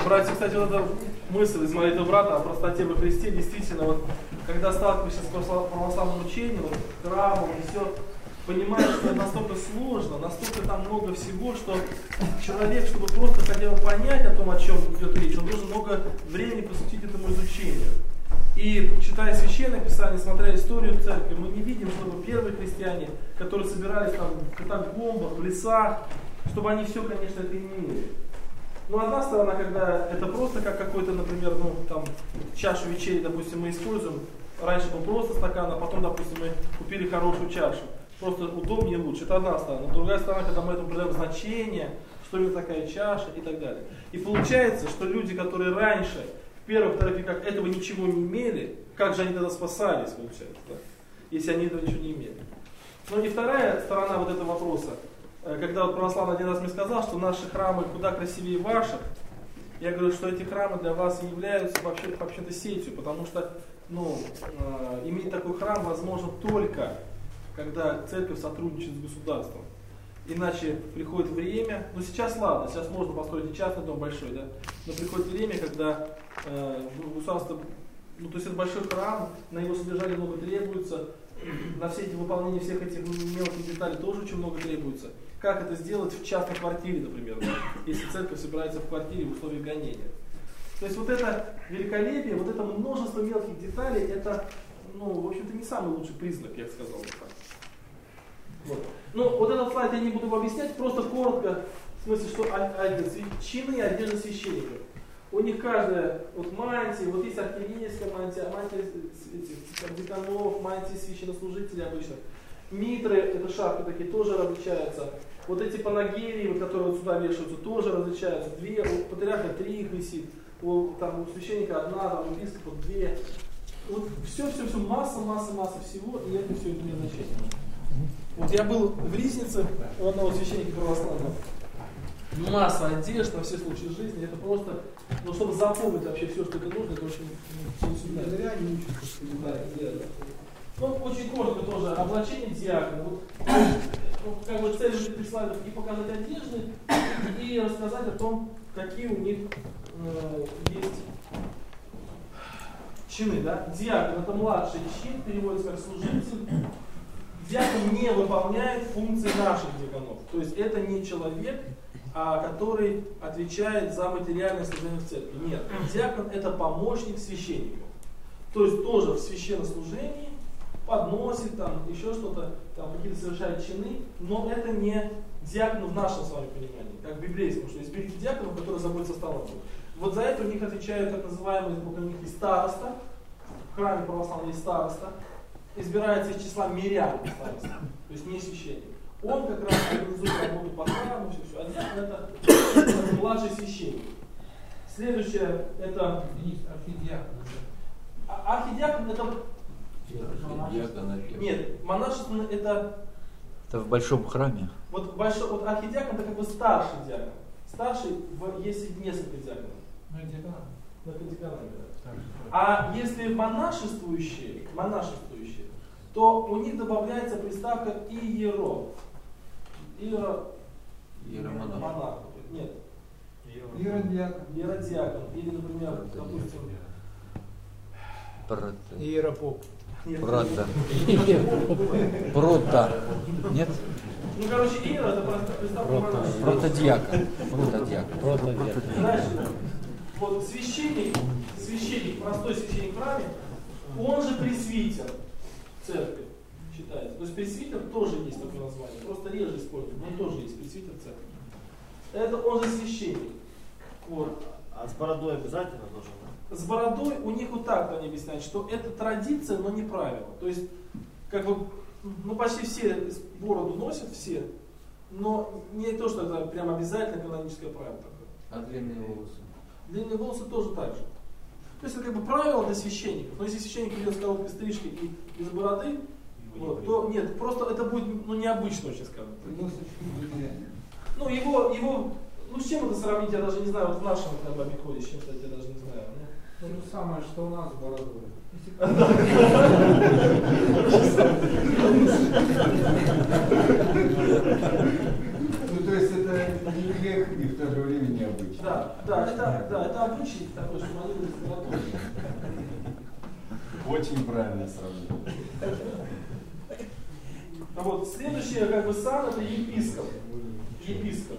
Братья, кстати, вот эта мысль из молитвы брата о простоте во Христе, действительно, вот, когда сталкиваешься с православным учением, вот, храмом и все, понимаешь, что это настолько сложно, настолько там много всего, что человек, чтобы просто хотя бы понять о том, о чем идет речь, он должен много времени посвятить этому изучению. И читая Священное Писание, смотря историю церкви, мы не видим, чтобы первые христиане, которые собирались там в катакомбах, в лесах, чтобы они все, конечно, это имели. Но одна сторона, когда это просто как какой-то, например, ну, там, чашу вечери, допустим, мы используем, раньше был просто стакан, а потом, допустим, мы купили хорошую чашу. Просто удобнее и лучше. Это одна сторона. Другая сторона, когда мы этому придаем значение, что именно такая чаша и так далее. И получается, что люди, которые раньше, в первых, вторых веках этого ничего не имели, как же они тогда спасались, получается, да? Если они этого ничего не имели. Ну и вторая сторона вот этого вопроса. Когда вот православный один раз мне сказал, что наши храмы куда красивее ваших, я говорю, что эти храмы для вас являются вообще-то сетью, потому что иметь такой храм возможно только когда церковь сотрудничает с государством. Иначе приходит время, сейчас ладно, сейчас можно построить и частный дом большой, да, но приходит время, когда государство, то есть это большой храм, на его содержание много требуется, на все эти выполнения всех этих мелких деталей тоже очень много требуется. Как это сделать в частной квартире, например, да, если церковь собирается в квартире в условиях гонения. То есть вот это великолепие, вот это множество мелких деталей, это, в общем-то, не самый лучший признак, я сказал бы так. Вот. Вот этот слайд я не буду объяснять, просто коротко, в смысле, что чины одежды священников. У них каждая мантия, вот есть архиерейская мантия деканов, мантии священнослужителей обычно. Митры, это шапки такие, тоже различаются. Вот эти панагерии, которые вот сюда вешаются, тоже различаются. Две, у патриарха 3 их висит, у священника 1, там, у епископа 2. Вот все, масса всего, и это все имеет значение. Вот я был в Ризнице у одного священника православного. Масса одежд на все случаи жизни. Это просто, чтобы запомнить вообще все, что это нужно, это очень сильно. Очень коротко тоже облачение диакона. Цель прислали и показать одежды, и рассказать о том, какие у них есть чины. Да? Диакон — это младший чин, переводится как служитель. Диакон не выполняет функции наших диаконов. То есть это не человек, который отвечает за материальное служение в церкви. Нет, диакон — это помощник священнику. То есть тоже в священнослужении подносит, там, еще что-то, там, какие-то совершает чины, но это не диакон в нашем с вами понимании, как в библейском, что есть великий диакон, который заботится о столовой. Вот за это у них отвечают так называемый, у них есть староста, в храме православном есть староста, избирается из числа мирян староста, то есть не священник. Он как раз организует работу по храму, все. А диакон это младший священник. Следующее это архидиакон. Архидиакон это... Нет, монашество это... Это в большом храме. Вот архидиакон это как бы старший диакон. Старший, если несколько диаконов. На деканате. А если монашествующие, то у них добавляется приставка иеро. Иеромонах. Нет. Иеродиакон. Или, например, допустим... Иеропоп. Прота. Нет? Иера это приставка монашества. Протодиакон. Дальше. Вот священник, простой священник в храме, он же пресвитер церкви считается. То есть пресвитер тоже есть такое название, просто реже используют, но тоже есть пресвитер церкви. Это он же священник. Вот. А с бородой обязательно должен? С бородой у них вот так они объясняют, что это традиция, но не правило. То есть, почти все бороду носят, все, но не то, что это прям обязательно каноническое правило такое. А длинные волосы? Длинные волосы тоже так же. То есть это правило для священников. Но если священник идет с короткой стрижкой и без бороды, то нет, просто это будет необычно очень, скажем. Его, с чем это сравнить, я даже не знаю, вот в нашем обиходе, с чем, кстати, я даже не знаю. То же самое, что у нас с бородой. То есть это это не грех и в то же время необычно. Это обычай такой, что молились золотой. Очень правильное сравнение. А вот следующий как бы сан это епископ. Епископ.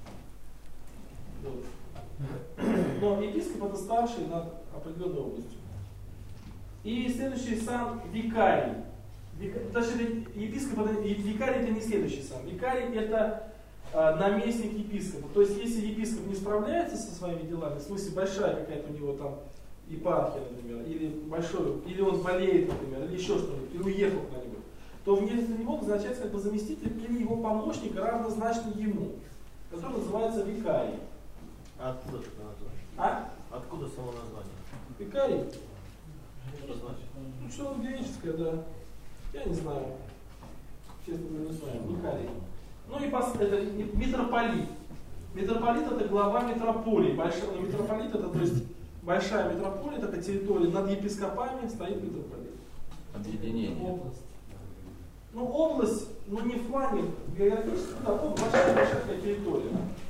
Вот. Но епископ это старший над определенной областью. И следующий сан викарий. Точнее, епископ это, викарий это не следующий сан. Викарий это наместник епископа. То есть, если епископ не справляется со своими делами, в смысле большая какая-то у него там епархия, например, или большой, или он болеет, например, или еще что-нибудь, или уехал куда-нибудь, то вместо него назначается как бы заместитель или его помощник, равнозначный ему, который называется викарий. А откуда это название? А? Откуда само название? Викарий? Что значит? Ну, что греческое, да. Я не знаю. Честно говоря, не знаю. Викарий. Ну и это митрополит. Митрополит это глава митрополии. Митрополит это, то есть, большая митрополия, такая территория, над епископами стоит митрополит. Объединение. Область. Ну, область, ну не в плане географически, да, большая такая территория.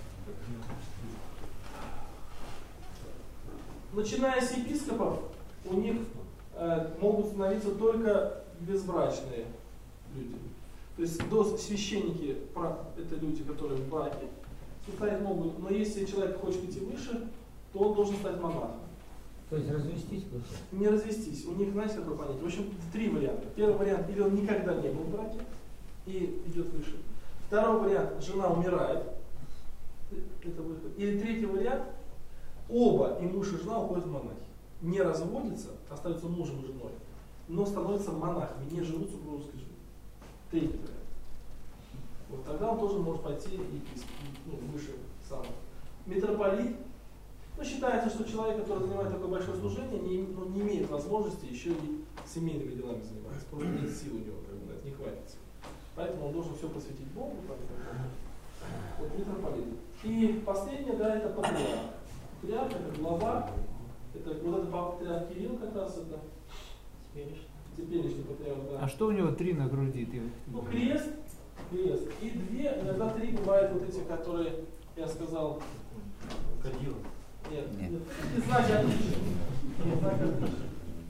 Начиная с епископов, у них могут становиться только безбрачные люди. То есть до священники это люди, которые в браке, состоять могут, но если человек хочет идти выше, то он должен стать монахом. То есть развестись просто? Не развестись. У них, знаете, какое понятие? В общем, 3 варианта. Первый вариант, или он никогда не был в браке и идет выше. Второй вариант, жена умирает. Это выход. Или третий вариант, оба, и муж, и жена, уходят в монахи. Не разводятся, остаются мужем и женой, но становятся монахами, не живут супружеской жизнью. Третий вариант. Вот тогда он тоже может пойти и выше сам. Митрополит. Но считается, что человек, который занимает такое большое служение, не имеет возможности еще и семейными делами заниматься. Просто нет сил у него, на это не хватит. Поэтому он должен все посвятить Богу. Вот митрополит. И последнее, да, это патриарх. Патриарх это глава, это вот это патриарх Кирилл как раз это теперешний патриарх, да. А что у него 3 на груди? Ну, крест. И 2, иногда 3 бывают вот эти, которые, я сказал, Кадила. Нет. Это знаки отличия. Знаки отличия.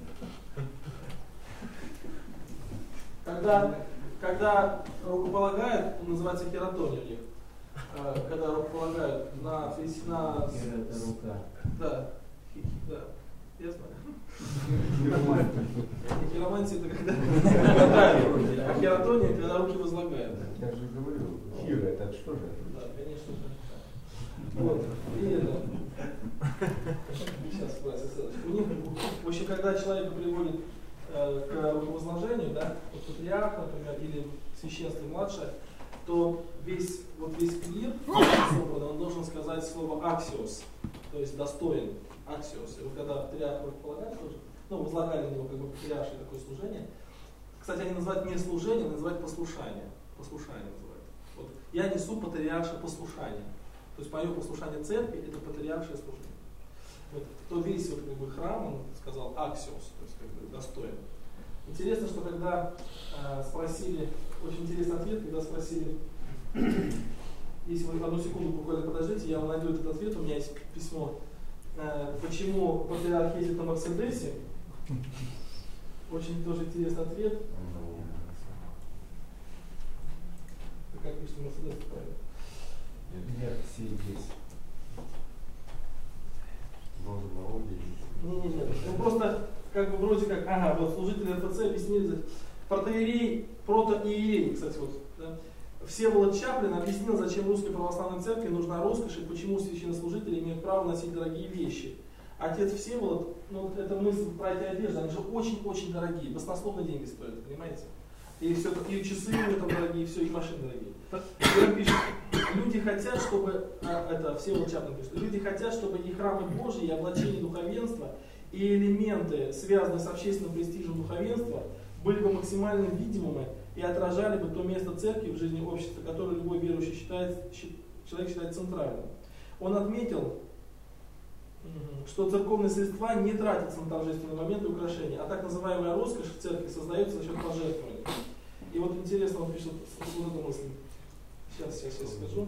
Когда рукополагают, он называется хератония у них. Когда рукополагают на рука. Да. Я знаю. Хиромантия это когда а хератония, когда руки возлагают. Я же говорю, хира, это что же? Да, конечно. Вот. И это. Сейчас, у них, в общем, когда человека приводит к руковозложению, да, вот патриарх, например, или священство младшее, то весь клир собран, он должен сказать слово аксиос, то есть достоин, аксиос. И вот когда патриарх руководит, возлагали на него как бы патриаршее такое служение. Кстати, они называют не служение, они называют послушание. Послушание называют. Вот. Я несу патриаршее послушание. То есть мое послушание церкви это патриаршее служение. Вот, то весь вот, как бы, храм, он сказал аксиос, то есть как бы достоин. Интересно, что когда спросили, очень интересный ответ, когда спросили, если вы одну секунду буквально подождите, я вам найду этот ответ, у меня есть письмо, почему патриарх ездит на Мерседесе. Очень тоже интересный ответ. Как пишет Мерседес, правильно? Нет, все здесь. Нет. Ну просто как бы вроде как, вот служители РПЦ объяснили, протоиерей, протоиерей, кстати, вот, да, Всеволод Чаплин объяснил, зачем русской православной церкви нужна роскошь и почему священнослужители имеют право носить дорогие вещи. Отец Всеволод, это мысль про эти одежды, они же очень-очень дорогие, баснословные деньги стоят, понимаете? И все, и часы у него там дорогие, и все, и машины дорогие. И он пишет, люди хотят, чтобы, это Всеволод Чаплин пишет, люди хотят, чтобы и храмы Божьи, и облачение духовенства, и элементы, связанные с общественным престижем духовенства, были бы максимально видимыми и отражали бы то место церкви в жизни общества, которое любой верующий человек считает центральным. Он отметил, что церковные средства не тратятся на торжественные моменты и украшения, а так называемая роскошь в церкви создается за счет пожертвований. И вот интересно, он пишет вот эту мысль. Сейчас скажу.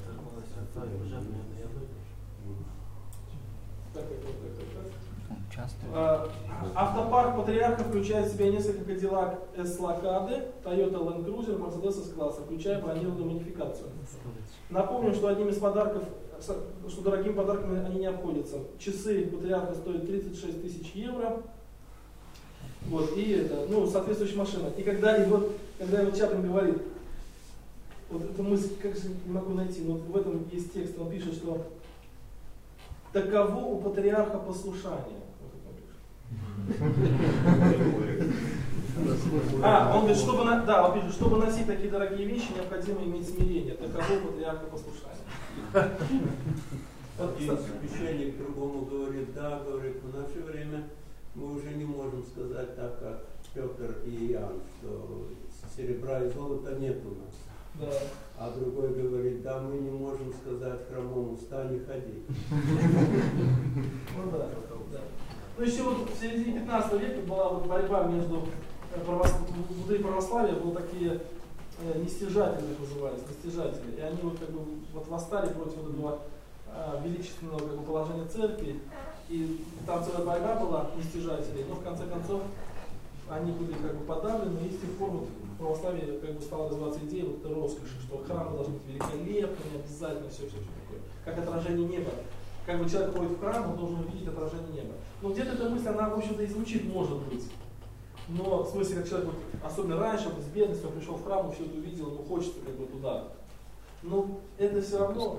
Так. Он часто. Автопарк Патриарха включает в себя несколько Cadillac S-Locade, Toyota Land Cruiser, Mercedes S-класса, включая бронированную модификацию. Напомню, что одним из подарков, что дорогими подарками они не обходятся. Часы Патриарха стоят 36 тысяч евро. Вот, и это, соответствующая машина. И когда его Чаплин говорит, вот эту мысль, как же не могу найти, но в этом есть текст, он пишет, что таково у патриарха послушание. Он говорит, чтобы носить такие дорогие вещи, необходимо иметь смирение. Таково у патриарха послушание. Один священник другому говорит, говорит, в наше время мы уже не можем сказать так, как Петр и Иоанн, что серебра и золота нет у нас. Да. А другой говорит, мы не можем сказать хромому, встань и ходи. Да. Еще вот в середине 15 века была борьба между внутри православия, были такие нестяжатели, так назывались, нестяжатели. И они восстали против этого величественного положения церкви. И там целая борьба была нестяжателей, но в конце концов они были подавлены, и с тех пор в православии стала развиваться идея роскоши, что храмы должны быть великолепными, обязательно все такое, как отражение неба. Человек ходит в храм, он должен увидеть отражение неба. Но где-то эта мысль, она, в общем-то, и звучит, может быть. Но в смысле, как человек, особенно раньше, с бедностью, он пришел в храм, он все это увидел, ему хочется туда. Но это все равно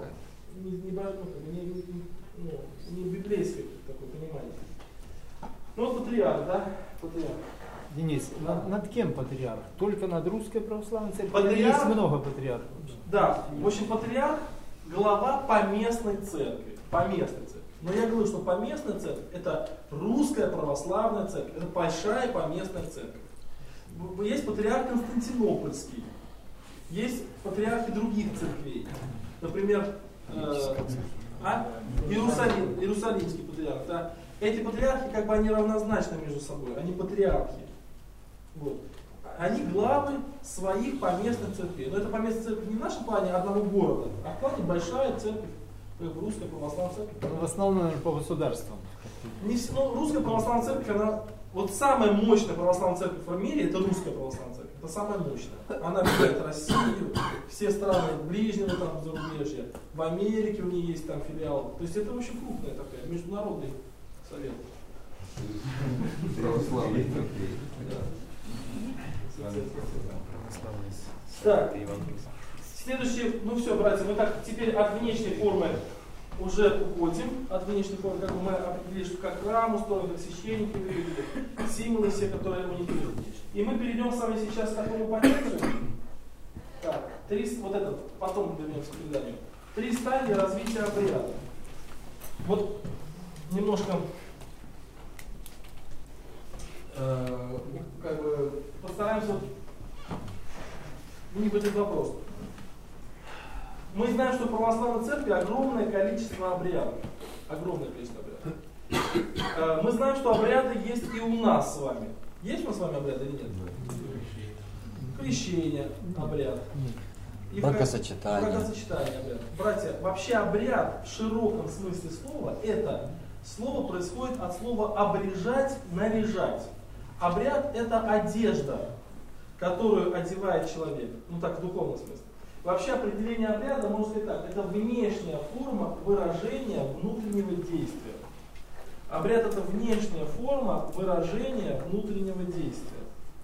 не библейское такое понимание. Патриарх, да? Патриарх. Денис, над кем патриарх? Только над русской православной церковью? Патриарх, есть много патриархов. Да, в общем, патриарх — глава поместной церкви. Но я говорю, что поместная церковь — это русская православная церковь, это большая поместная церковь. Есть патриарх Константинопольский, есть патриархи других церквей. Например, Иерусалимский патриарх. Да? Эти патриархи они равнозначны между собой, они патриархи. Вот. Они главы своих поместных церквей. Но это поместная церковь не в нашем плане одного города, а в плане большая церковь, русская православная церковь. В основном, наверное, по государствам. Русская православная церковь, она самая мощная православная церковь в мире, это русская православная церковь. Это самая мощная. Она объединяет Россию, все страны ближнего зарубежья. В Америке у нее есть филиал. То есть это очень крупная такая международный совет. Православный. Так, следующий, все, братья, мы теперь от внешней формы уже уходим, от внешней формы, мы определили, что как храм устроен, как священники выглядели, символы все, которые мы не видим. И мы перейдем с вами сейчас к такому понятию. Так, потом вернемся к преданию. 3 стадии развития обряда. Немножко постараемся не будет вопрос. Мы знаем, что в православной церкви огромное количество обрядов. Огромное количество обрядов. Мы знаем, что обряды есть и у нас с вами. Есть у нас с вами обряды или нет? Крещение, обряд. И бракосочетание. Бракосочетание, обряд. Братья, вообще обряд в широком смысле слова, это слово происходит от слова обрежать, наряжать. Обряд — это одежда, которую одевает человек. В духовном смысле. Вообще определение обряда, можно сказать так, это внешняя форма выражения внутреннего действия. Обряд — это внешняя форма выражения внутреннего действия.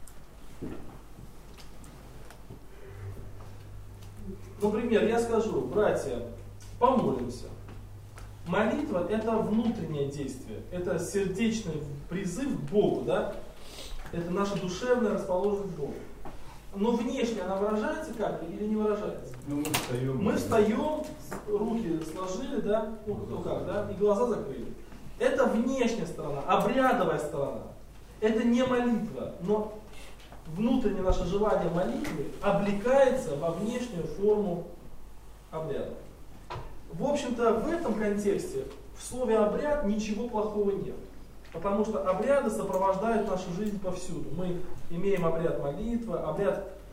Например, я скажу, братья, помолимся. Молитва — это внутреннее действие, это сердечный призыв к Богу, да? Это наша душевная расположенность к Богу. Но внешне она выражается как или не выражается? Мы встаем, руки сложили, да, и глаза закрыли. Это внешняя сторона, обрядовая сторона. Это не молитва, но внутреннее наше желание молитвы облекается во внешнюю форму обряда. В общем-то, в этом контексте в слове обряд ничего плохого нет. Потому что обряды сопровождают нашу жизнь повсюду. Мы имеем обряд молитвы, обряд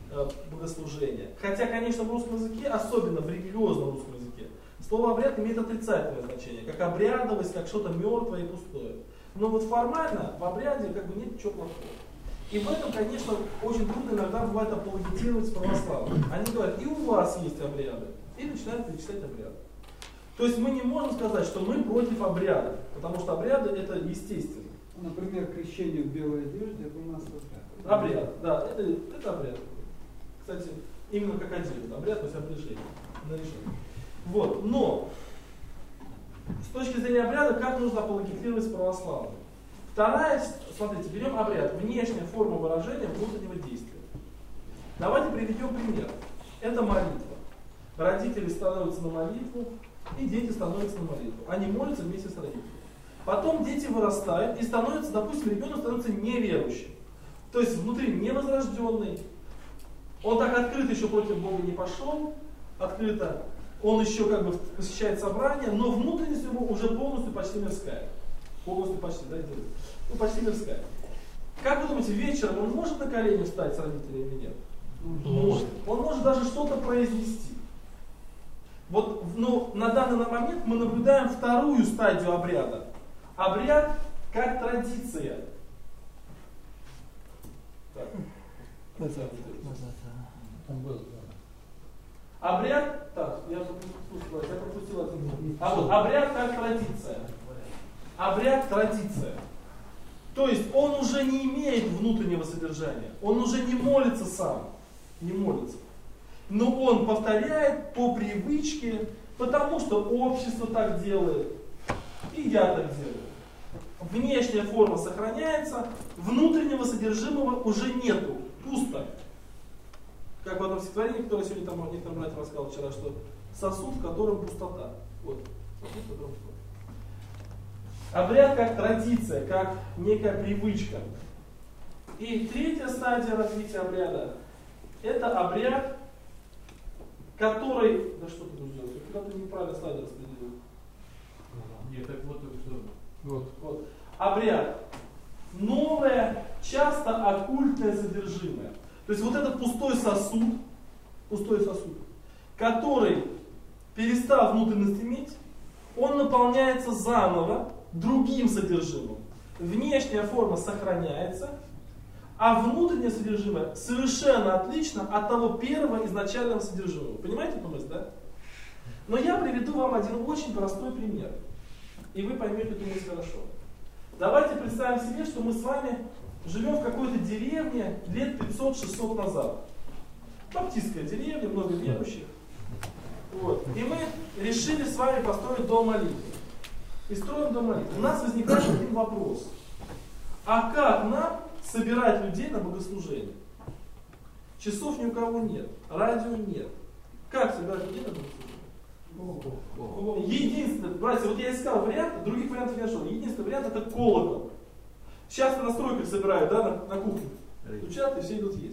богослужения. Хотя, конечно, в русском языке, особенно в религиозном русском языке, слово обряд имеет отрицательное значение, как обрядовость, как что-то мертвое и пустое. Но вот формально в обряде как бы нет ничего плохого. И в этом, конечно, очень трудно иногда бывает апологетировать с православным. Они говорят, и у вас есть обряды, и начинают перечислять обряды. То есть мы не можем сказать, что мы против обрядов, потому что обряды это естественно. Например, крещение в белой одежде, это у нас обряд. Обряд, да, это обряд. Кстати, именно как одежда, обряд, то есть облачение, наряжение. Вот, но с точки зрения обряда, как нужно апологетировать с православным? Вторая, смотрите, берем обряд, внешняя форма выражения внутреннего действия. Давайте приведем пример. Это молитва. Родители становятся на молитву, и дети становятся на молитву. Они молятся вместе с родителями. Потом дети вырастают и становятся, допустим, ребенок становится неверующим. То есть внутри невозрожденный. Он так открыто еще против Бога не пошел, открыто. Он еще как бы посещает собрания, но внутренность его уже полностью почти мирская. Полностью почти, да, ну почти мирская. Как вы думаете, вечером он может на колени встать с родителями или нет? Может. Он может даже что-то произнести. Вот, ну, на данный момент мы наблюдаем вторую стадию обряда. Обряд как традиция. Так. Обряд, так, я пропустил один. Обряд как традиция. Обряд традиция. То есть он уже не имеет внутреннего содержания. Он уже не молится сам. Не молится. Но он повторяет по привычке, потому что общество так делает. И я так делаю. Внешняя форма сохраняется, внутреннего содержимого уже нету. Пусто. Как в одном стихотворении, которое сегодня там некоторым братьям рассказал вчера, что сосуд, в котором пустота. Вот. Сосуд, в котором пустота. Обряд как традиция, как некая привычка. И третья стадия развития обряда – это обряд, который… Да что ты будешь делать? Когда ты неправильно слайды распределил. Нет, так вот что. Вот. Обряд. Новое, часто оккультное содержимое. То есть вот этот пустой сосуд, который, перестав внутренность иметь, он наполняется заново другим содержимым. Внешняя форма сохраняется, а внутреннее содержимое совершенно отлично от того первого изначального содержимого. Понимаете эту мысль, да? Но я приведу вам один очень простой пример. И вы поймете эту мысль хорошо. Давайте представим себе, что мы с вами живем в какой-то деревне лет 500-600 назад. Баптистская деревня, много верующих. Вот. И мы решили с вами построить дом молитвы. И строим дом молитвы. У нас возникает один вопрос. А как нам собирать людей на богослужение? Часов ни у кого нет, радио нет. Как собирать людей на богослужение? Единственное, братья, вот я искал варианты, других вариантов не нашел. Единственный вариант это колокол. Сейчас на стройках собирают, да, на кухне. Стучат и все идут есть.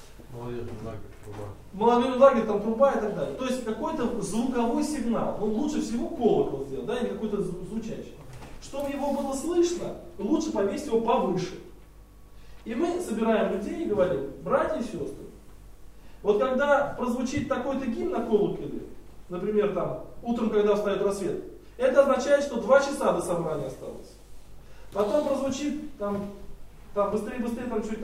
Молодой лагерь, там труба и так далее. То есть какой-то звуковой сигнал. Ну, лучше всего колокол сделать, да, или какой-то звучащий. Чтобы его было слышно, лучше повесить его повыше. И мы собираем людей и говорим: братья и сестры, вот когда прозвучит такой-то гимн на колоколе, например, там, утром, когда встает рассвет, это означает, что 2 часа до собрания осталось. Потом прозвучит там быстрее, там чуть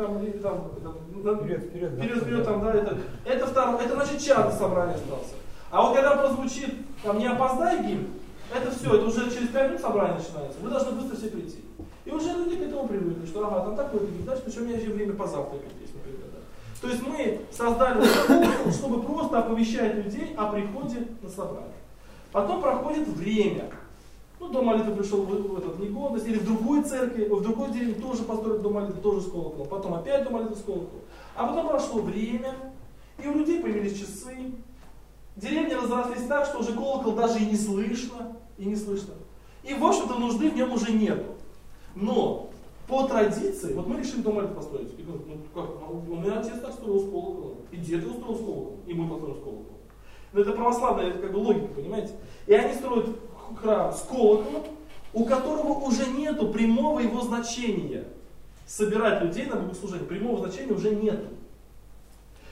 вперед, там, да, это значит час до собрания остался. А вот когда прозвучит, там, не опоздай гимн, это все, это уже через 5 минут собрание начинается. Вы должны быстро все прийти. И уже люди к этому привыкли, что ага, там такой гимн, дальше, причем у меня еще время позавтракать есть, например. Да. То есть мы создали, чтобы просто оповещать людей о приходе на собрание. Потом проходит время. Ну, дом молитвы пришел в этот негодность, или в другой церкви, в другой деревне тоже построили дом молитвы, тоже с колоколом. Потом опять дом молитвы с колоколом. А потом прошло время, и у людей появились часы. Деревни разрослись так, что уже колокол даже и не слышно. И, в общем-то, нужды в нем уже нету. Но по традиции, вот мы решили дом молитвы построить. И говорят, ну как, у меня отец так строил с колоколом, и дед его строил с колоколом, и мы построим с колоколом. Но это православная, это как бы логика, понимаете? И они строят храм с колоколом, у которого уже нету прямого его значения. Собирать людей на богослужение, прямого значения уже нету.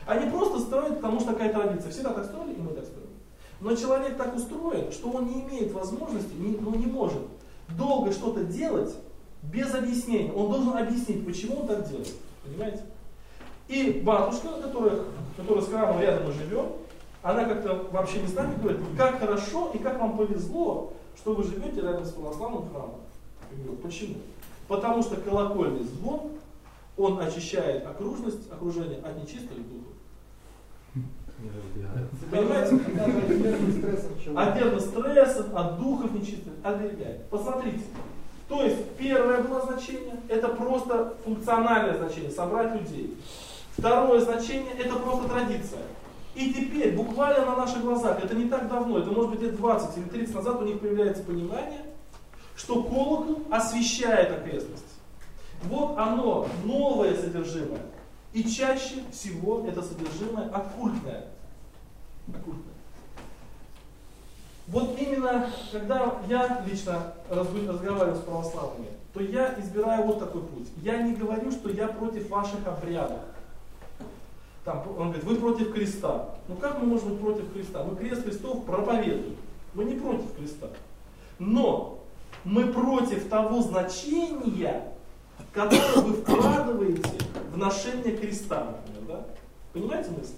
Они просто строят, потому что такая традиция. Всегда так строили, и мы так строим. Но человек так устроен, что он не имеет возможности, не может долго что-то делать без объяснения. Он должен объяснить, почему он так делает. Понимаете? И бабушка, которая с храмом рядом мы живем, она как-то вообще не с нами говорит, как хорошо и как вам повезло, что вы живете рядом с православным храмом. Я говорю, почему? Потому что колокольный звон, он очищает окружение от нечистых духов. Не разбегается. Понимаете? От нервных стрессов, от духов нечистых, оберегает. Посмотрите. То есть первое было значение, это просто функциональное значение, собрать людей. Второе значение, это просто традиция. И теперь, буквально на наших глазах, это не так давно, это может быть лет 20 или 30 назад у них появляется понимание, что колокол освещает окрестность. Вот оно, новое содержимое. И чаще всего это содержимое оккультное. Вот именно, когда я лично разговариваю с православными, то я избираю вот такой путь. Я не говорю, что я против ваших обрядов. Там, он говорит, вы против креста. Ну как мы можем быть против креста? Мы крест Христов проповедуем. Мы не против креста. Но мы против того значения, которое вы вкладываете в ношение креста, например, да? Понимаете мысль?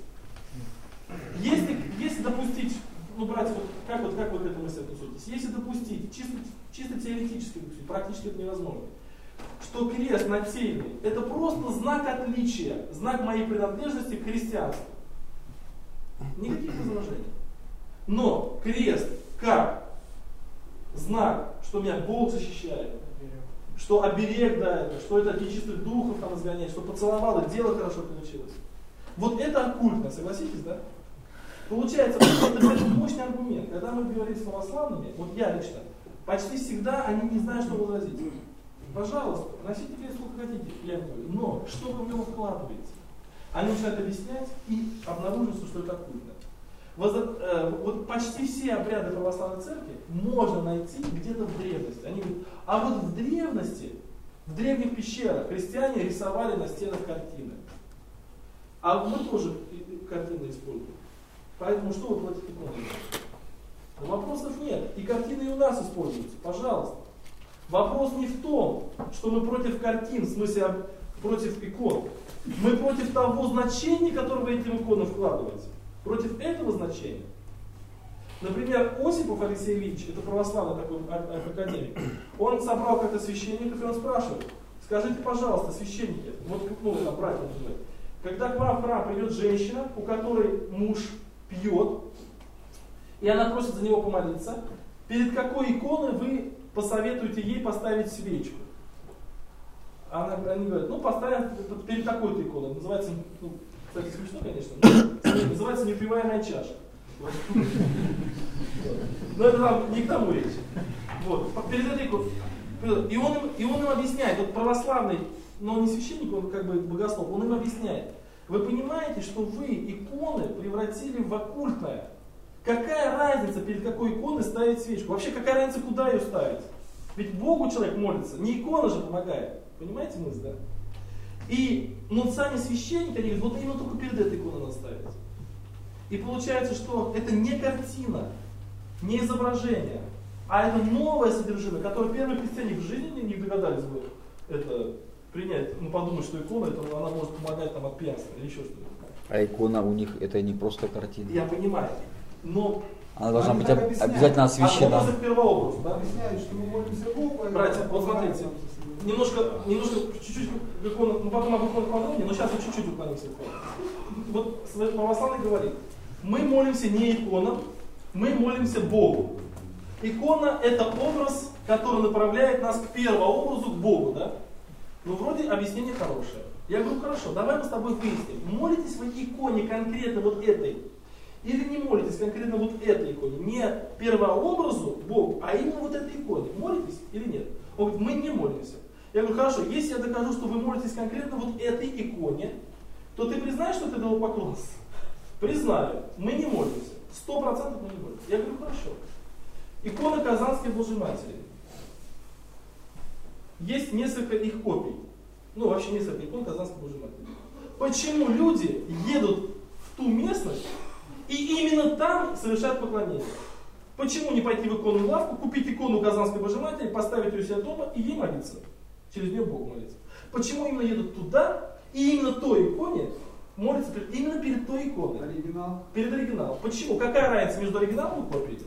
Если допустить, ну, братья, как вы к этой мысли относитесь? Если допустить, чисто теоретически, практически это невозможно, что крест нательный — это просто знак отличия, знак моей принадлежности к христианству. Никаких возражений. Но крест как знак, что меня Бог защищает, что оберег дает, что это от нечистых духов там изгоняет, что поцеловал, и дело хорошо получилось. Вот это оккультно, согласитесь, да? Получается, это мощный аргумент. Когда мы говорим с православными, вот я лично, почти всегда они не знают, что возразить. Пожалуйста, носите крест сколько хотите, я говорю, но что вы в него вкладываете? Они начинают объяснять и обнаруживается, что это оккультно. Вот почти все обряды православной церкви можно найти где-то в древности. Они говорят, а вот в древности, в древних пещерах христиане рисовали на стенах картины. А мы тоже картины используем. Поэтому что вы против иконы? Вопросов нет. И картины и у нас используются. Пожалуйста. Вопрос не в том, что мы против картин, в смысле против икон. Мы против того значения, которое вы этим иконам вкладываете. Против этого значения. Например, Осипов Алексей Ильич, это православный такой академик, он собрал как-то священников, и он спрашивает, скажите, пожалуйста, священники, вот, ну, там, братья, например, когда к вам в храм придет женщина, у которой муж пьет, и она просит за него помолиться, перед какой иконой вы посоветуете ей поставить свечку? Они говорят, ну поставим перед такой-то иконой, называется, ну, кстати, смешно, конечно, но называется неупиваемая чаша. Но это нам не к тому речь. Вот. Перед этой иконой. И он им объясняет, вот православный, но не священник, он как бы богослов, он им объясняет. Вы понимаете, что вы иконы превратили в оккультное. Какая разница, перед какой иконой ставить свечку? Вообще, какая разница, куда ее ставить? Ведь Богу человек молится, не икона же помогает. Понимаете мысль, да? И сами священники, они говорят, вот именно только перед этой иконой надо ставить. И получается, что это не картина, не изображение, а это новое содержимое, которое первые христиане в жизни не догадались бы это принять. Ну, подумать, что икона, это, она может помогать там, от пьянства или еще что-то. А икона у них это не просто картина. Я понимаю, но... Она должна быть обязательно освящена. Образ первообраз, да? Объясняют, что мы молимся Богу. Братья, вот смотрите, немножко, чуть-чуть, ну потом об иконах подробнее, но сейчас мы чуть-чуть уклонимся от икон. Вот православный говорит, мы молимся не иконам, мы молимся Богу. Икона — это образ, который направляет нас к первообразу, к Богу, да? Ну, вроде объяснение хорошее. Я говорю, хорошо, давай мы с тобой выясним, молитесь вы иконе конкретно вот этой, или не молитесь конкретно вот этой иконе, не первообразу Богу, а именно вот этой иконе. Молитесь или нет? Он говорит, мы не молимся. Я говорю, хорошо, если я докажу, что вы молитесь конкретно вот этой иконе, то ты признаешь, что ты идолопоклонство? Признаю, мы не молимся. 100% мы не молимся. Я говорю, хорошо. Икона Казанской Божьей Матери. Есть несколько их копий. Ну, вообще несколько икон Казанской Божьей Матери. Почему люди едут в ту местность и именно там совершать поклонение. Почему не пойти в иконную лавку, купить икону Казанской Божьей Матери, поставить ее у себя дома и ей молиться? Через нее Богу молиться. Почему именно едут туда и именно той иконе молятся именно перед той иконой? Оригинал. Перед оригиналом. Почему? Какая разница между оригиналом и копией?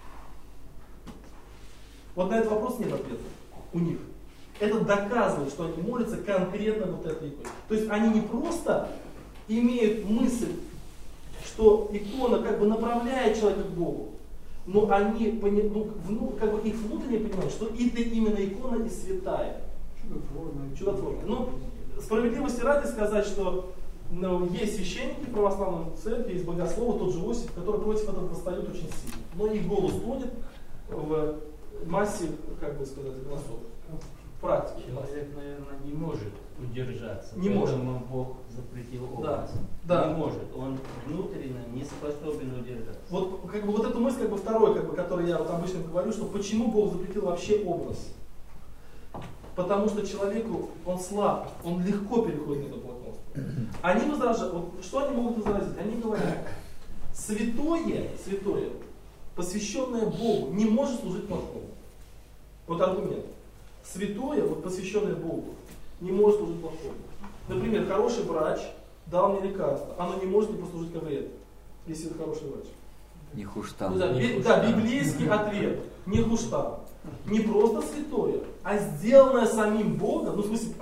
Вот на этот вопрос нет ответа у них. Это доказывает, что они молятся конкретно вот этой иконе. То есть они не просто имеют мысль, что икона как бы направляет человека к Богу, но они как бы их внутренне понимают, что это именно икона и святая. Чудотворная. Ну, справедливости ради сказать, что есть священники православной церкви, есть богословы, тот же Осип, которые против этого восстают очень сильно. Но их голос тонет в массе, как бы сказать, голосов. В практике. Человек, наверное, не может удержаться. Не может. Бог запретил образ. Да. Не может. Он внутренне не способен удержаться. Вот, как бы, вот эту мысль, как бы, второй, как бы, который я вот обычно говорю, что почему Бог запретил вообще образ. Потому что человеку, он слаб, он легко переходит на это поклонство. Они возражают, вот, что они могут возразить? Они говорят, святое, посвященное Богу, не может служить плохому. Вот аргумент. Святое, вот посвященное Богу, не может служить плохому. Например, хороший врач дал мне лекарство, оно не может мне послужить как вред, если это хороший врач. Не хуштан. Да, библейский ответ. Не хуштан. Не просто святое, а сделанное самим Богом, ну в смысле,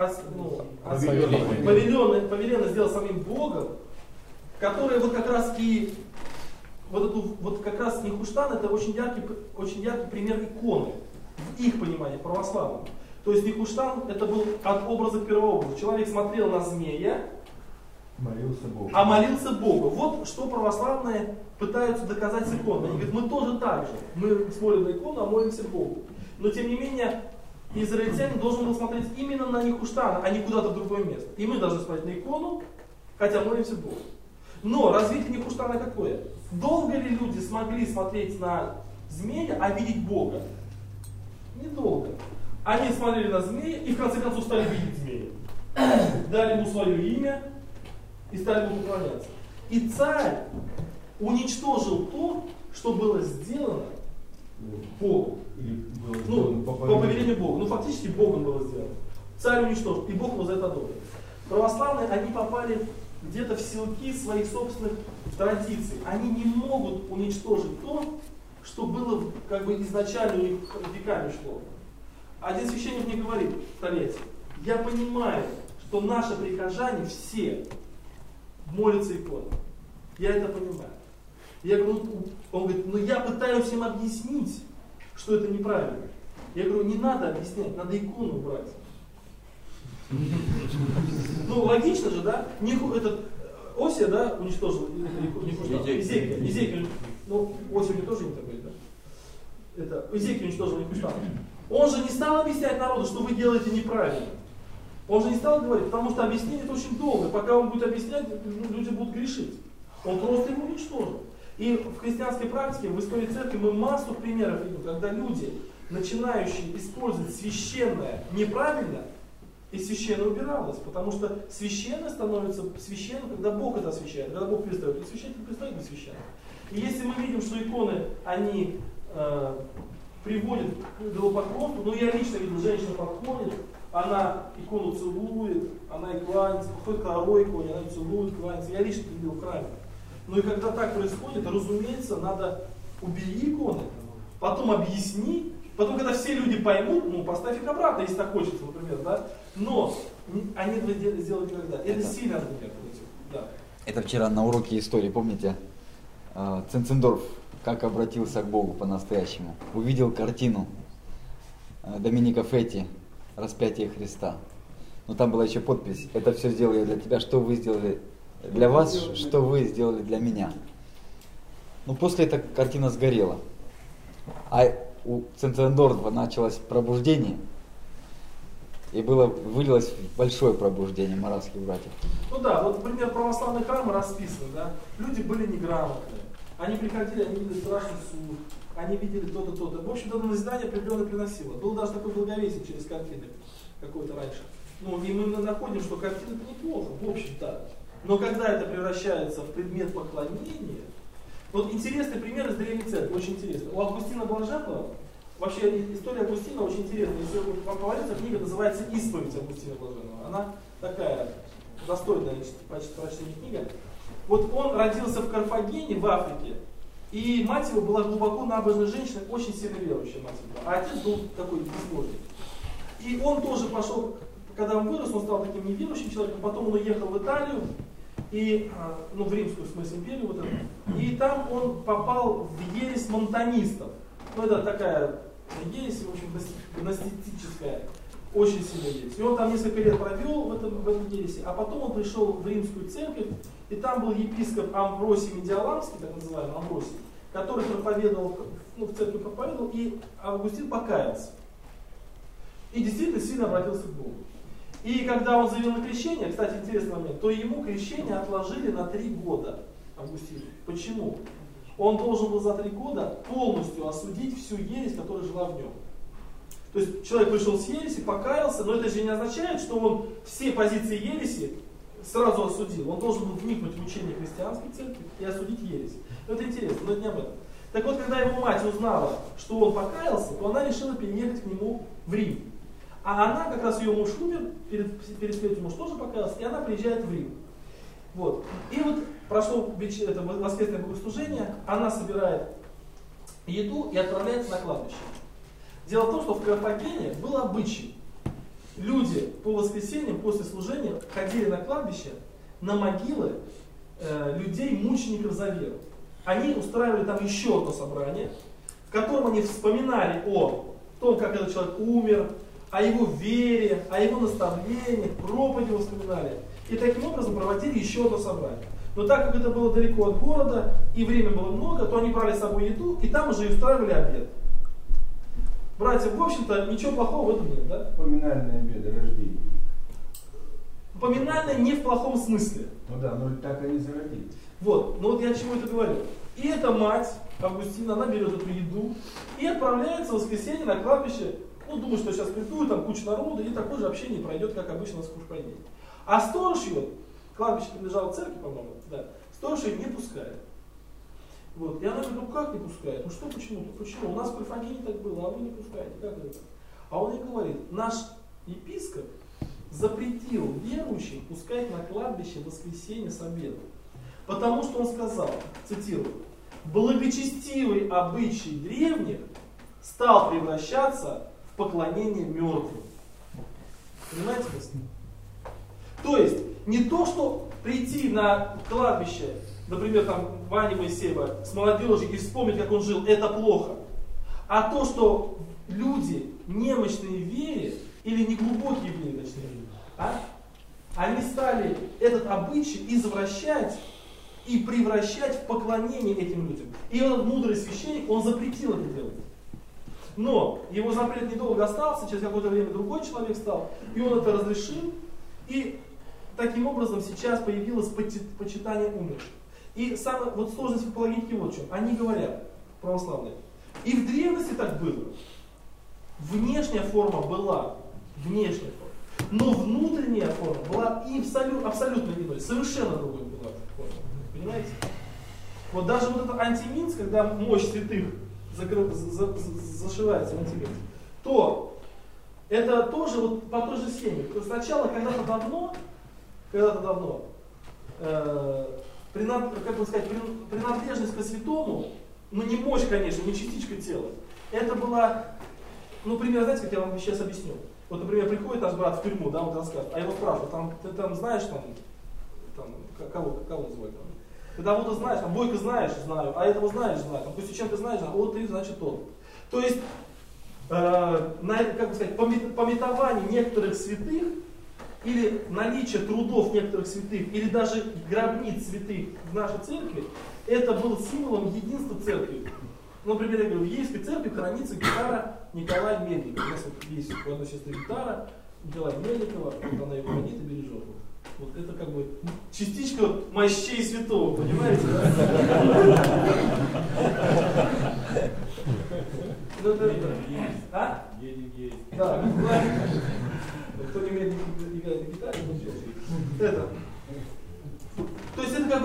повеленное сделать самим Богом, которое вот как раз и вот как раз не хуштан, это очень яркий пример иконы в их понимании, православном. То есть не хуштан, это был от образа к первообразу. Человек смотрел на змея, Молился Богу. а молился Богу. Вот что православные пытаются доказать с иконой. Они говорят, мы тоже так же. Мы смотрим на икону, а молимся Богу. Но тем не менее, израильтянин должен был смотреть именно на Нехуштана, а не куда-то в другое место. И мы должны смотреть на икону, хотя молимся Богу. Но развитие Нехуштана какое? Долго ли люди смогли смотреть на змея, а видеть Бога? Недолго. Они смотрели на змея и в конце концов стали видеть змея. Дали ему свое имя и стали ему поклоняться. И царь уничтожил то, что было сделано Богу. По повелению Бога. Ну фактически Богом было сделано. Царь уничтожил, и Бог его за это одобрил. Православные, они попали где-то в силки своих собственных традиций. Они не могут уничтожить то, что было как бы изначально у них веками шло. Один священник мне говорит, столетие, я понимаю, что наши прихожане все молятся иконой. Я это понимаю. Я говорю, он говорит, но я пытаюсь им объяснить, что это неправильно. Я говорю, не надо объяснять, надо икону брать. Ну, логично же, да? Этот Осия, да, уничтожил Изекия. Ну, Осия у него тоже не такой, да? Это Изекия уничтожил Нехуштан. Он же не стал объяснять народу, что вы делаете неправильно. Он же не стал говорить, потому что объяснение это очень долго. Пока он будет объяснять, люди будут грешить. Он просто его уничтожил. И в христианской практике, в истории церкви мы массу примеров видим, когда люди, начинающие использовать священное неправильно, и священное убиралось. Потому что священное становится священным, когда Бог это освящает. Когда Бог перестает быть священным, перестает быть священным. И если мы видим, что иконы, они приводят к идолопоклонству, ну я лично видел, женщина подходит, она икону целует, она и кланяется, подходит к второй иконе, она целует, кланяется. Я лично видел в храме. Ну и когда так происходит, разумеется, надо убери иконы, потом объясни, потом, когда все люди поймут, ну поставь их обратно, если так хочется, например, да. Но они этого сделать никогда. Это сильно, например, да. Это вчера на уроке истории, помните? Ценцендорф как обратился к Богу по-настоящему. Увидел картину Доминика Фетти «Распятие Христа». Но там была еще подпись: «Это все сделал я для тебя, что вы сделали для вас, что вы сделали для меня». Но после эта картина сгорела. А у Ценцендорфа началось пробуждение. И вылилось в большое пробуждение маратских братьев. Ну да, вот, например, православные храмы расписаны, да. Люди были неграмотные. Они приходили, они видели страшный суд, они видели то-то, то-то. В общем-то, на назидание определенно приносило. Было даже такое благовестие через картины какое-то раньше. Ну, и мы находим, что картины это неплохо, в общем-то. Но когда это превращается в предмет поклонения, вот интересный пример из Древней Церкви, очень интересный. У Августина Блаженного, вообще история Августина очень интересная. Если вам повторится, книга называется «Исповедь Августина Блаженного». Она такая достойная прочтения книга. Вот он родился в Карфагене, в Африке, и мать его была глубоко набожной женщиной, очень сильно верующая мать его. А отец был такой безбожник. И он тоже пошел, когда он вырос, он стал таким неверующим человеком, потом он уехал в Италию, и, ну, в Римскую, в смысле, империю, вот эту, и там он попал в ересь монтанистов. Ну, это такая ересь, в общем, гностическая, очень сильная ересь. И он там несколько лет провел в этом ересе, а потом он пришел в Римскую церковь, и там был епископ Амвросий Медиаламский, так называемый Амвросий, который проповедовал, ну, в церкви проповедовал, и Августин покаялся. И действительно сильно обратился к Богу. И когда он заявил на крещение, кстати, интересный момент, то ему крещение отложили на 3 года, Августину. Почему? Он должен был за 3 года полностью осудить всю ересь, которая жила в нем. То есть человек пришел с ереси, покаялся, но это же не означает, что он все позиции ереси сразу осудил. Он должен был вникнуть в учение христианской церкви и осудить ересь. Но это интересно, но это не об этом. Так вот, когда его мать узнала, что он покаялся, то она решила переехать к нему в Рим. А она, как раз ее муж умер, перед смертью муж тоже покаялся, и она приезжает в Рим. Вот. И вот прошло это воскресное богослужение, она собирает еду и отправляется на кладбище. Дело в том, что в Карфагене был обычай. Люди по воскресеньям после служения ходили на кладбище, на могилы людей, мучеников за веру. Они устраивали там еще одно собрание, в котором они вспоминали о том, как этот человек умер, о его вере, о его наставлениях, проповеди вспоминали. И таким образом проводили еще одно собрание. Но так как это было далеко от города и времени было много, то они брали с собой еду и там уже и устраивали обед. Братья, в общем-то, ничего плохого в этом нет, да? Поминальные обеды рождения. Поминальное не в плохом смысле. Ну да, но так они зародились. Вот, ну вот я чему это говорю. И эта мать Августина, она берет эту еду и отправляется в воскресенье на кладбище. Ну, думаю, что сейчас приду, там куча народа, и такое же общение пройдет, как обычно на скушпайне. А сторож ее, кладбище принадлежало церкви, по-моему, да, сторож ее не пускает. Вот. И она говорит, ну как не пускает? Ну что, почему? Почему? У нас в Карфагене так было, а вы не пускаете. Как это? А он ей говорит, наш епископ запретил верующим пускать на кладбище в воскресенье с обедом. Потому что он сказал, цитирую, благочестивый обычай древних стал превращаться в поклонение мертвым. Понимаете мысль? То есть, не то, что прийти на кладбище, например, там Ваня Моисеева с молодежью и вспомнить, как он жил, это плохо. А то, что люди немощные в вере, или неглубокие в вере, точнее, они стали этот обычай извращать и превращать в поклонение этим людям. И этот мудрый священник, он запретил это делать. Но его запрет недолго остался, через какое-то время другой человек стал, и он это разрешил, и таким образом сейчас появилось почитание умерших. И самая вот сложность в апологетике вот в чем. Они говорят, православные, и в древности так было. Внешняя форма была, внешняя форма, но внутренняя форма была и абсолютно иной, совершенно другой была форма. Понимаете? Вот даже вот это антиминс, когда мощь святых зашивается в антиминс, то это тоже вот по той же схеме. Сначала когда-то давно, как бы сказать, принадлежность ко святому, ну не мощь, конечно, не частичка тела. Это была, ну, пример, знаете, как я вам сейчас объясню. Вот, например, приходит наш брат в тюрьму, да, он рассказывает, а его спрашивают, ты там знаешь, кого называют там? Ты кого-то знаешь, там, Бойко знаешь, знаю, а этого знаешь, знаю, там, Костюченко знаешь, знаю, вот ты, значит, тот. То есть, как бы сказать, памятование некоторых святых, или наличие трудов некоторых святых, или даже гробниц святых в нашей церкви, это было символом единства церкви. Например, я говорю, в Ейской церкви хранится гитара Николая Мельникова. У нас вот есть у одной сестры гитара Николая Мельникова, вот она ее хранит и бережет. Вот это как бы частичка мощей святого, понимаете? А? Да. Кто не умеет играть на гитаре, это.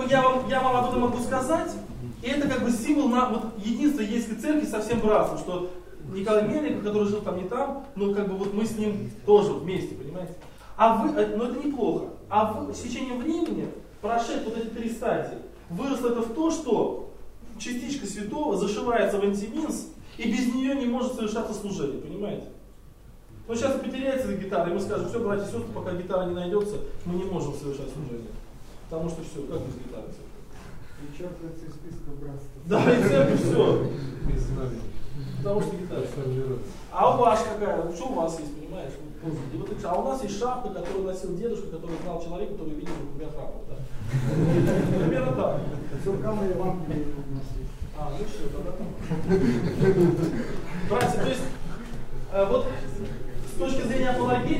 я вам об этом могу сказать, и это как бы символ на вот единство, если церкви совсем братство, что Николай Мельников, который жил там не там, но как бы вот мы с ним тоже вместе, понимаете? Но это неплохо. С течением времени, прошед вот эти 3 стадии, выросло это в то, что частичка святого зашивается в антиминс, и без нее не может совершаться служение, понимаете? Но сейчас потеряется эта гитара, и мы скажем, все, братья и сестры, пока гитара не найдется, мы не можем совершать служение. Потому что все, как без гитары? И черпается из списка братства. Да, и церковь все. Потому что гитара. А у вас какая? Что у вас есть, понимаешь? А у нас есть шапка, которую носил дедушка, который знал человека, который видел, например, храпов. Да? Примерно так. Суркам и Евангелие у нас есть. Ну все, тогда. Братья, то есть, вот с точки зрения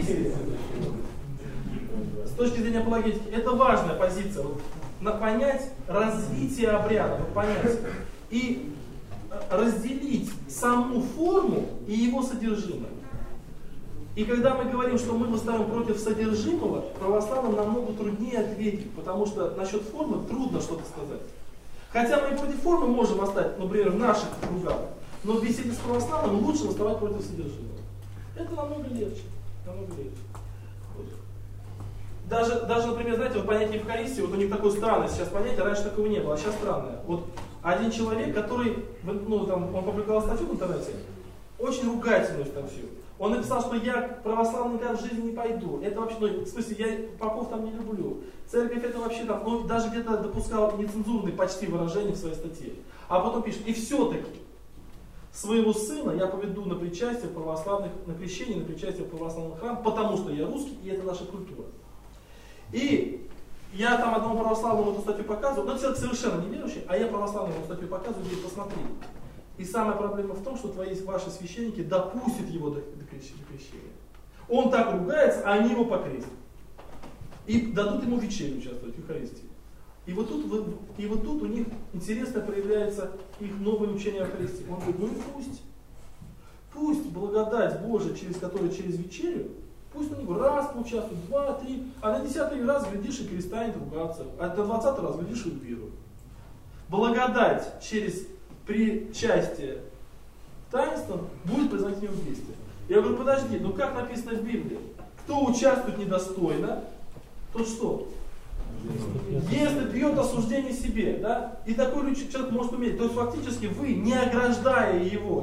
апологетики, это важная позиция. Вот, понять развитие обряда, понять. И разделить саму форму и его содержимое. И когда мы говорим, что мы выставим против содержимого, православным намного труднее ответить, потому что насчет формы трудно что-то сказать. Хотя мы и против формы можем оставить, например, в наших кругах, но в беседе с православным лучше выставать против содержимого. Это намного легче. Намного легче. Вот. Даже, например, знаете, вот понятие Евхаристии, вот у них такое странное сейчас понятие, раньше такого не было, а сейчас странное. Вот один человек, который, он опубликовал статью в интернете, очень ругательную статью. Он написал, что я православный никогда в жизни не пойду. Это вообще, в смысле, я попов там не люблю. Церковь это вообще там, даже где-то допускал нецензурные почти выражения в своей статье. А потом пишет, и все-таки своего сына я поведу на причастие православных, на крещение, на причастие в православный храм, потому что я русский, и это наша культура. И я там одному православному эту статью показываю, но человек совершенно неверующий, а я православному эту статью показываю, говорю, посмотри. И самая проблема в том, что ваши священники допустят его до крещения. Он так ругается, а они его покрестят. И дадут ему вечерю участвовать в Евхаристии. И вот тут у них интересно проявляется их новое учение о Христе. Он говорит, пусть благодать Божия, через вечерю, пусть у него раз поучаствует, 2, 3, а на 10-й раз, глядишь, и перестанет ругаться, а на 20-й раз, глядишь, и уверует. Благодать через причастие таинством будет произойти в нем действие. Я говорю, подожди, как написано в Библии? Кто участвует недостойно, тот что? Если пьет осуждение себе, да? И такой человек может умереть. То есть фактически вы, не ограждая его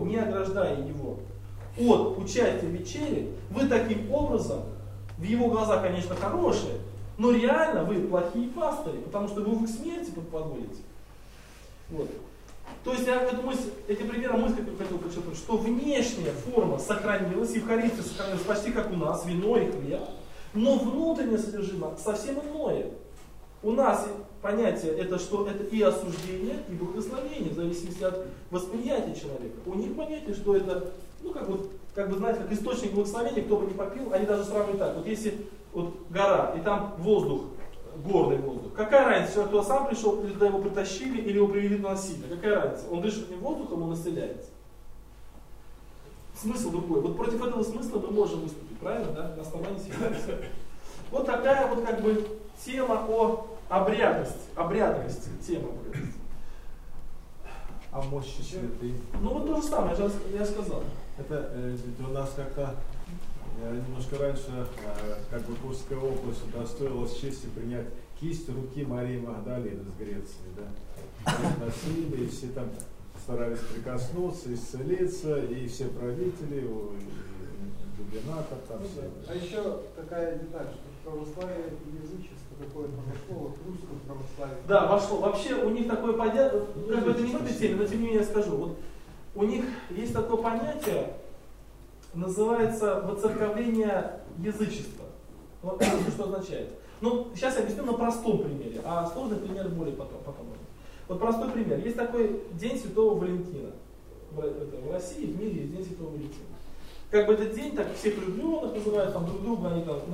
от участия в вечере, вы таким образом, в его глазах, конечно, хорошие, но реально вы плохие пастыри, потому что вы в их смерти подводите. Вот. То есть я эту мысль, этим примером мысль хотел подчеркнуть, что внешняя форма сохранилась, Евхаристия сохранилась почти как у нас, вино и хлеб, но внутреннее содержимое совсем иное. У нас понятие это, что это и осуждение, и благословение, в зависимости от восприятия человека. У них понятие, что это, знаете, как источник благословения, кто бы ни попил, они даже сравнивают так. Вот если гора, и там воздух, горный воздух. Какая разница, человек туда сам пришел, или туда его притащили, или его привели туда насильно? Какая разница? Он дышит этим воздухом, он исцеляется. Смысл другой. Вот против этого смысла мы можем выступить, правильно, да? На основании себя. Вот такая тема о обрядности. Тема обрядности. А мощи святые? То же самое, я сказал. Это у нас как-то немножко раньше, Курская область удостоилась чести принять кисть руки Марии Магдалины с Греции. Да? Носили, и все там старались прикоснуться, исцелиться, и все правители, и губернатор там все. А еще такая деталь, что православие и язычество какое-то вошло в русское православие. Да, вошло. Вообще у них такое понятие, это не в этой теме, но тем не менее я скажу. У них есть такое понятие, называется воцерковление язычества. Что означает? Сейчас я объясню на простом примере, а сложный пример более потом. Простой пример. Есть такой День Святого Валентина. В России, в мире есть День Святого Валентина. Этот день, так всех влюбленных называют, там друг друга, они там,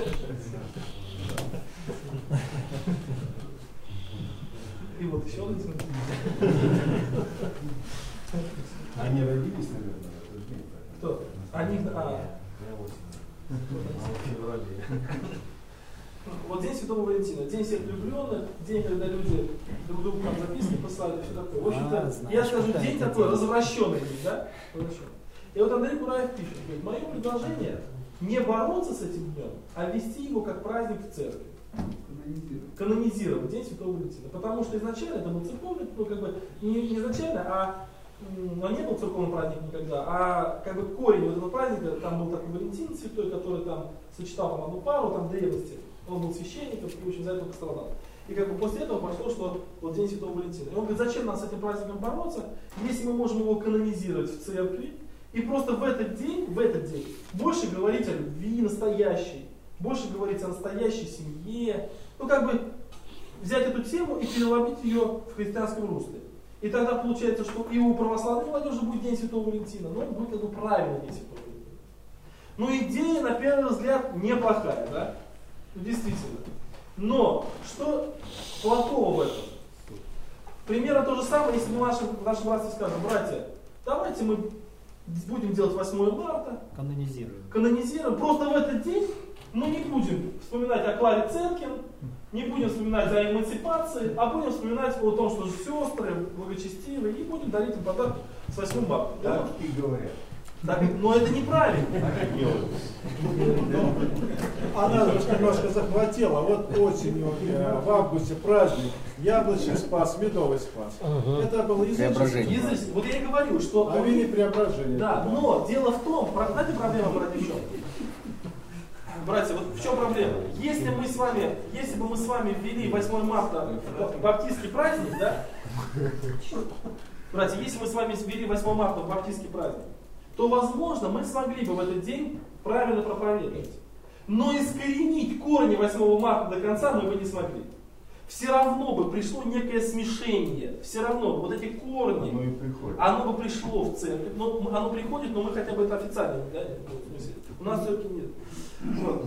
И еще один. Они родились, наверное, в этот день. Кто? Они, Вот День Святого Валентина, День всех влюбленных, день, когда люди друг другу там записки послали, все такое. В общем-то, я скажу, день такой развращенный, да? И вот Андрей Кураев пишет, говорит, мое предложение не бороться с этим днем, а вести его как праздник в церкви. Канонизировать День Святого Валентина. Потому что изначально это был церковный, ну как бы не изначально, а он не был церковный праздник никогда, а как бы корень вот этого праздника, там был такой Валентин святой, который там сочетал там одну пару, там в древности. Он был священником, и очень за это пострадал. И как бы после этого пошло, что вот День Святого Валентина. И он говорит, зачем нам с этим праздником бороться, если мы можем его канонизировать в церкви, и просто в этот день больше говорить о любви настоящей, больше говорить о настоящей семье, ну как бы взять эту тему и переломить ее в христианском русле. И тогда получается, что и у православной молодежи будет День Святого Валентина, но он будет как бы правильный День Святого Валентина. Ну идея, на первый взгляд, неплохая, да? Действительно. Но что плохого в этом? Примерно то же самое, если мы в нашем братстве скажем, братья, давайте мы будем делать 8 марта. Канонизируем. Просто в этот день мы не будем вспоминать о Кларе Цеткин, не будем вспоминать о эмансипации, а будем вспоминать о том, что сестры благочестивые, и будем дарить им подарки с 8 марта. Так и говорят. Так, но это неправильно. Она немножко захватила. Вот осенью, в августе праздник. Яблочный спас, медовый спас. Это было язычество. Вот я и говорю, что... А не преображение. Да, но дело в том, знаете, проблема, братья, в чем? Братья, вот в чем проблема? Если бы мы с вами ввели 8 марта баптистский праздник, да? Братья, если мы с вами ввели 8 марта в баптистский праздник, то, возможно, мы смогли бы в этот день правильно проповедовать. Но искоренить корни 8 марта до конца мы бы не смогли. Все равно бы пришло некое смешение. Все равно вот эти корни, оно бы пришло в церковь. Но оно приходит, но мы хотя бы это официально, да? У нас все-таки нет. Вот.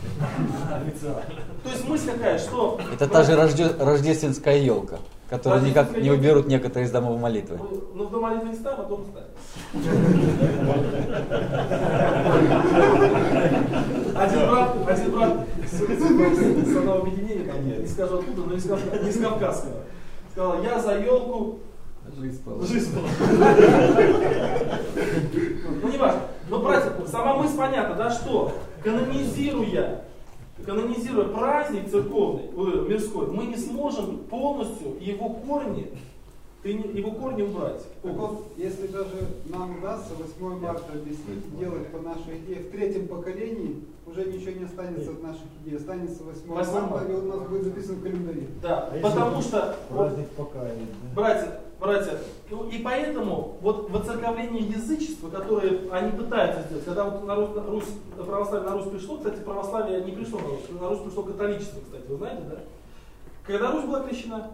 То есть мысль какая, что... Это та же рождественская елка, которую никак не уберут некоторые из домов молитвы. Ну, в дом молитвы не ставим, а дом ставим. Один брат с одного объединения, не скажу откуда, но не с Кавказского, сказал, я за елку жизнь положил. Ну, не важно. Но, братья, сама мысль понятна, да, что канонизируя праздник церковный, мирской, мы не сможем полностью его корни убрать. Так вот, если даже нам удастся 8 марта объяснить, делать по нашей идее, в 3-м поколении уже ничего не останется от наших идей. Останется 8 марта, и у нас будет записан в календаре. Да, потому что, праздник покаяния. Братья, и поэтому вот воцерковление язычества, которое они пытаются сделать, когда вот православие на Русь пришло, кстати, православие не пришло на Русь пришло католичество, кстати, вы знаете, да? Когда Русь была крещена?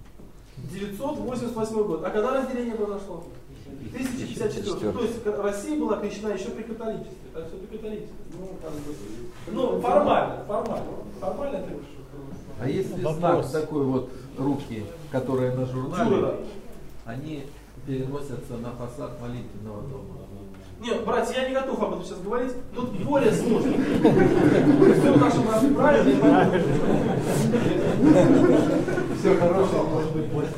988 год. А когда разделение произошло? 1054. То есть Россия была крещена еще при католичестве. Так что при католичестве. Ну, формально это А если знак такой вот руки, которые на журнале, они переносятся на фасад молитвенного дома? Нет, братья, я не готов об этом сейчас говорить. Тут более сложно. Все в нашем братстве правильно. Все хорошее может быть плохим.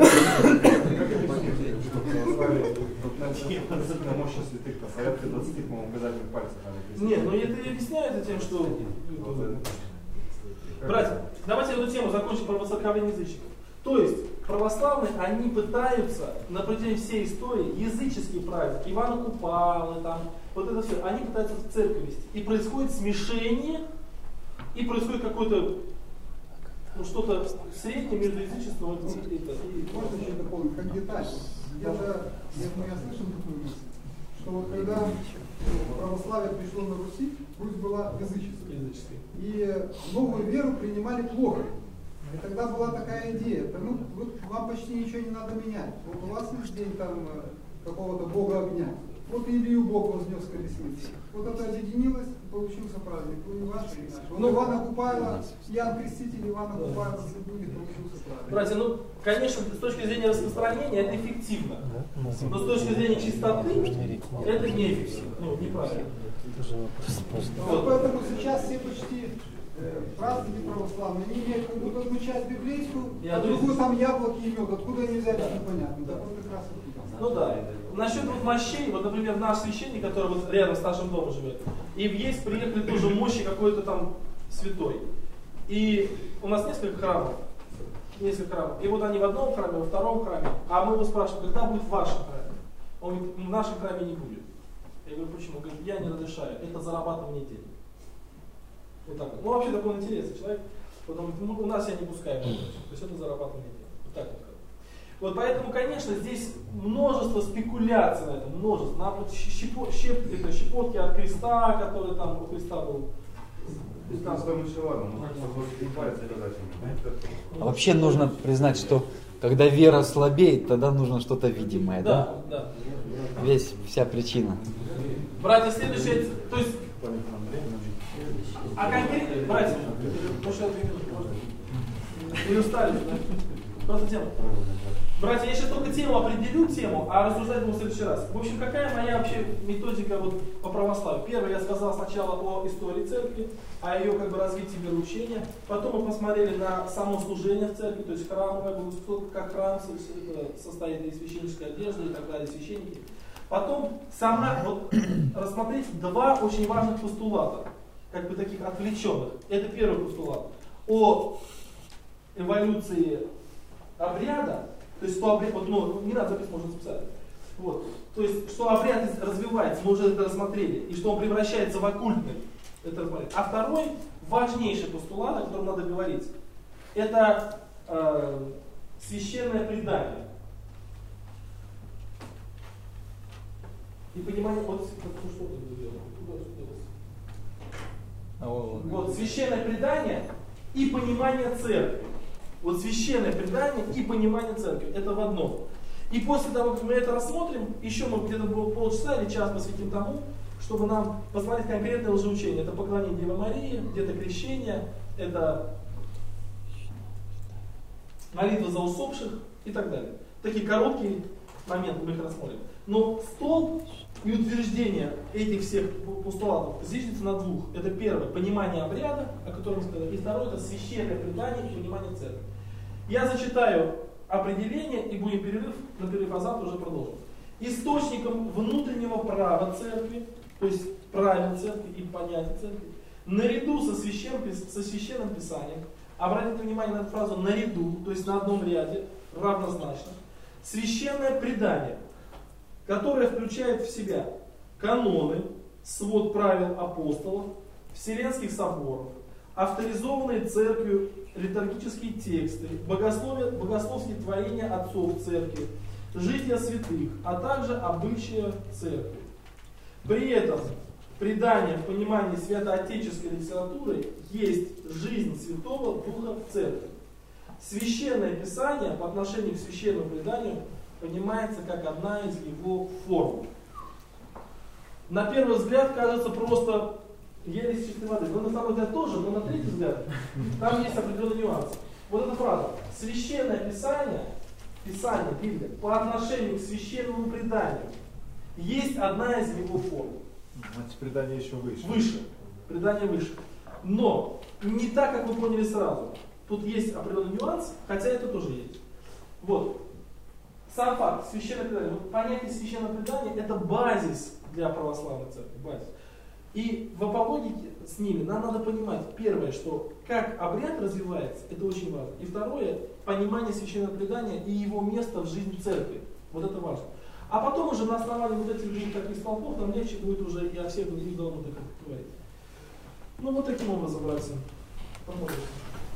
Относительно мощи святых, по порядка 20, по-моему, указательных пальцев. Нет, но это и объясняется тем, что... Братья, давайте эту тему закончим про воцерковление язычников. То есть, православные, они пытаются на протяжении всей истории языческие праздники, Ивана Купалы, там, вот это все, они пытаются в церковь вести. И происходит смешение, и происходит какое-то, ну, что-то среднее между язычеством и... Можно еще дополнить, как деталь. Я слышал такую мысль, что вот когда православие пришло на Русь была языческой. И новую веру принимали плохо. И тогда была такая идея, ну вот вам почти ничего не надо менять. Вот у вас есть день там какого-то бога огня. Вот Илью Бог вознес колесницу. Вот это объединилось, получился праздник. Ну не ваш, не наш. Ну Ивана Купайла, Иоанн Креститель, Ивана Купайла, будет, получился праздник. Братья, ну, конечно, с точки зрения распространения это эффективно. Но с точки зрения чистоты это неэффективно. Ну, неправильно. Вот поэтому сейчас все почти праздники православные, они имеют как будто одну часть библейскую, Я а другую там яблоки и мед. Откуда они взялись, непонятно. Да. Так вот как раз вот. Ну да. Насчет вот мощей, вот, например, наш священник, который вот рядом с нашим домом живет, и есть, приехали тоже мощи какой-то там святой. И у нас несколько храмов. И вот они в одном храме, во втором храме. А мы его спрашиваем, когда будет в вашем храме? Он говорит, в нашем храме не будет. Я говорю, почему? Он говорит, я не разрешаю, это зарабатывание денег. Вот так вот. Ну вообще такой интересный человек. Вот он говорит, у нас я не пускаю. То есть это зарабатывание денег. Вот так вот. Вот поэтому, конечно, здесь множество спекуляций на этом, множество. Нам вот щепотки от креста, который там у Христа был. А вообще нужно признать, что когда вера слабеет, тогда нужно что-то видимое, да? Да. Вся причина. Братья, следующее, то есть, а конкретно, братья, может, я 2 минуты, можно? Вы устали, да? Просто тема. Братья, я сейчас только определю тему, а рассуждать будем в следующий раз. В общем, какая моя вообще методика вот по православию? Первое, я сказал сначала о истории церкви, о ее как бы развитии вероучения. Потом мы посмотрели на само служение в церкви, то есть храмовое, как храм состоит из священнической одежды и так далее, священники. Потом рассмотреть 2 очень важных постулата, как бы таких отвлеченных. Это первый постулат о эволюции обряда. То есть, что обряд, не надо записывать, можно записать. Вот. То есть, что обряд развивается, мы уже это рассмотрели, и что он превращается в оккультный. Это рассмотрели. А второй, важнейший постулат, о котором надо говорить, это священное предание. И понимание, вот священное предание и понимание церкви. Вот священное предание и понимание церкви. Это в одном. И после того, как мы это рассмотрим, еще мы где-то полчаса или час посвятим тому, чтобы нам посмотреть конкретное лжеучение. Это поклонение Деве Марии, где-то крещение, это молитва за усопших и так далее. Такие короткие моменты мы их рассмотрим. Но столб и утверждение этих всех постулатов зиждется на 2. Это первое, понимание обряда, о котором мы сказали, и второе, это священное предание и понимание церкви. Я зачитаю определение и будем на перерыв, а завтра уже продолжим. Источником внутреннего права церкви, то есть правил церкви и понятия церкви, наряду со священным писанием, обратите внимание на эту фразу наряду, то есть на одном ряде, равнозначно, священное предание, которое включает в себя каноны, свод правил апостолов, вселенских соборов, авторизованные церковью литургические тексты, богословские творения отцов церкви, жития святых, а также обычаи церкви. При этом предание в понимании святоотеческой литературы есть жизнь Святого Духа в церкви. Священное Писание по отношению к священному преданию понимается как одна из его форм. На первый взгляд кажется просто ересь чистой воды. Но на самом деле тоже, но на третий взгляд там есть определенный нюанс. Вот эта фраза. Священное Писание, Библия, по отношению к священному преданию есть одна из его форм. Значит, предание еще выше. Выше. Предание выше. Но не так, как вы поняли сразу. Тут есть определенный нюанс, хотя это тоже есть. Вот. Сам факт, священное предание. Вот понятие священного предания это базис для православной церкви. Базис. И в апологике с ними нам надо понимать, первое, что как обряд развивается, это очень важно. И второе, понимание священного предания и его место в жизни церкви. Вот это важно. А потом уже на основании вот этих двух таких столпов нам легче будет уже и о всех других должных говорить. Ну вот таким образом, братья, поможем.